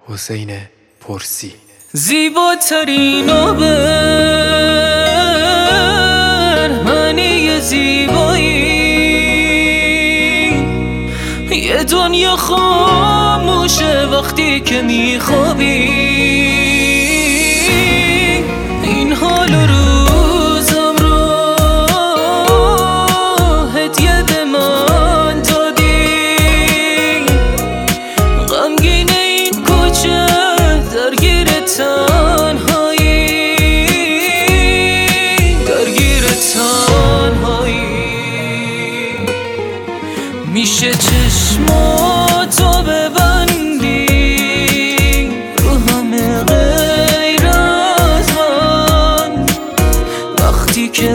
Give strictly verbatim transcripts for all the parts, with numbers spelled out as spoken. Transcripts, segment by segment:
حسین پرسی. زیباترین آبر معنی زیبایی، یه دنیا خاموشه وقتی که میخوابی. این حال و روزم رو هدیه به من دادی، غمگین این کوچه درگیر تنهایی، درگیر تنهایی. میشه چشماتو ببندی رو همه غیر از من، وقتی که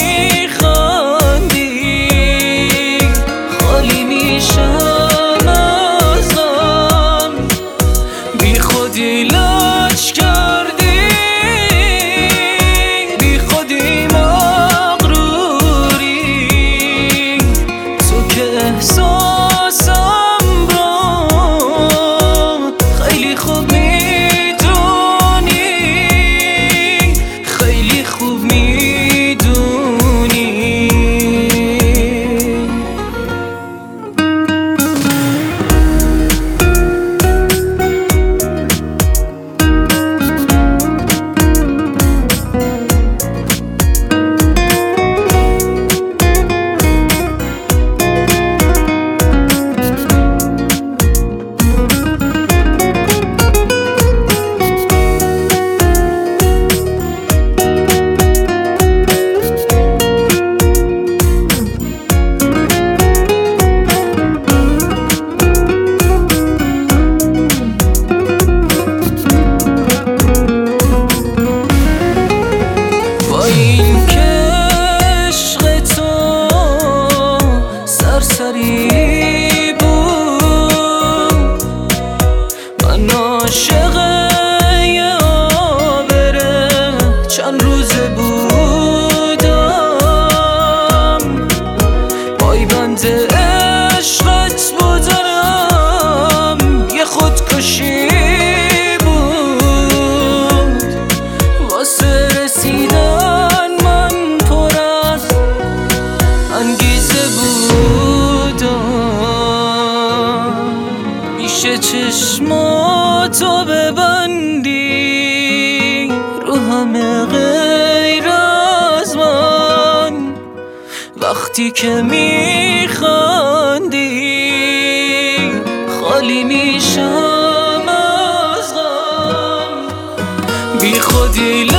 میخندی خالی میشم از غم. بی خودی لج کردی، بی خودی مغروری، تو که احساسم رو خیلی خوب میدونی، خیلی خوب میدونی. این که عشق تو سرسری بود، من عاشق یه آبره چند روزه بودم، پایبند عشقت بودم. یه خودکشی بود واسه رسیدن انگیزه بودم. میشه چشماتو ببندی رو همه غیر از من، وقتی که میخندی خالی میشم از غم. بی خودی